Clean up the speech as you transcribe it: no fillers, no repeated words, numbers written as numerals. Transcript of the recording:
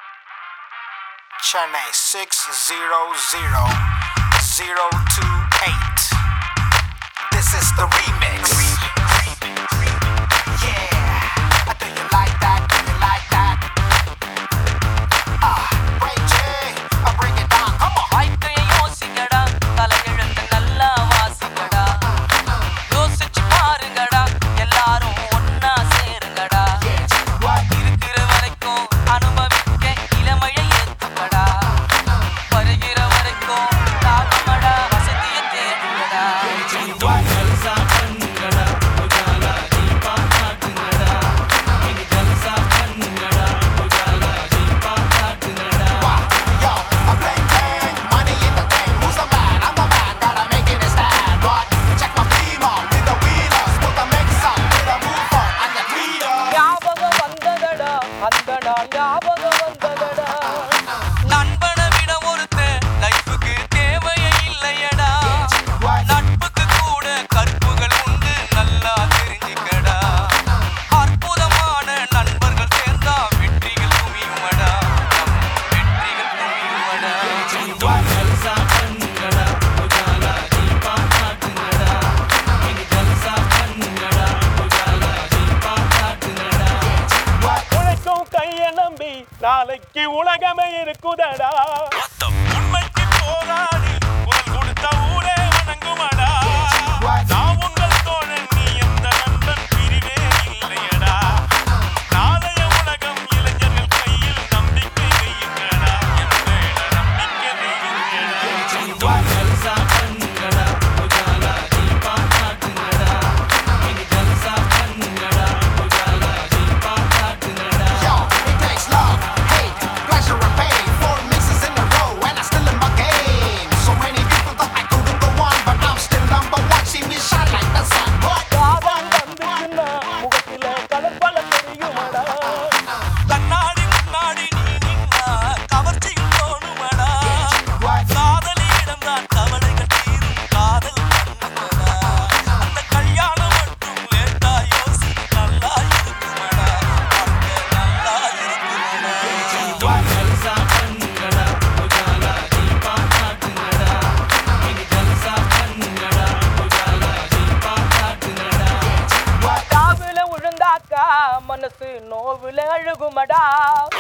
Chennai 600028. This is the remix. Yeah, do you like that? Do you like that? Ray J, bring it down. Come on. வாய்க்கையை யோசிங்கடா, தலையெழுத்து நல்லா வாசிங்கடா. யோசிச்சு பாருங்கடா, எல்லாரும் ஒன்னா சேருங்கடா. இருக்கிற வரைக்கும் அனுபவிக்க இளமையை ஏத்துக்கடா. வருகிற வரைக்கும் தாகமடா, வசதியை தேடுங்கடா. ஞாபகம் வந்ததடா, அந்த நாள் ஞாபகம் வந்ததடா. நண்பனை விட ஒருத்தன் லைஃபுக்கு தேவையே இல்லையடா. நட்புக்கு கூட கற்புகள் உண்டு, நல்லா தெரிஞ்சுக்கடா. அற்புதமான நண்பர்கள் சேர்ந்தா வெற்றிகள் குவியுமடா. வெற்றிகள் குவியுமடா. உழைக்கும் கைய நம்பி நாளைக்கு உலகமே இருக்குதடா. உண்மைக்கு போராடி குரல் கொடுத்த ஊரே வணங்குமடா. நான் உங்கள் தோழன், நீ எந்த நண்பன், பிரிவே இல்லையடா. நாளைய உலகம் இளைஞர்கள் கையில், நம்பிக்கை வையுங்கடா. என் மேல நம்பிக்கை வையுங்கடா. Yo, it takes love, hate, pleasure and pain. 4 mixes in a row and I'm still in my game. So many people thought I couldn't go on, but I'm still number one. See me shine like the sun. What? காதல் வந்துச்சுன்னா முகத்தில கலப்பல தெரியுமடா. கண்ணாடி முன்னாடி நீ நின்னா கவர்ச்சியில் தோணுமடா. காதலியிடம்தான் கவலைகள் தீரும், காதல் பண்ணுமடா. அந்த கல்யாணம் மட்டும் லேட்டா யோசி, நல்லா இருக்குமடா. வாழ்க்கை நல்லா இருக்குமடா. தாவுல விழுந்தாக்கா மனசு நோவுல அழுகுமடா.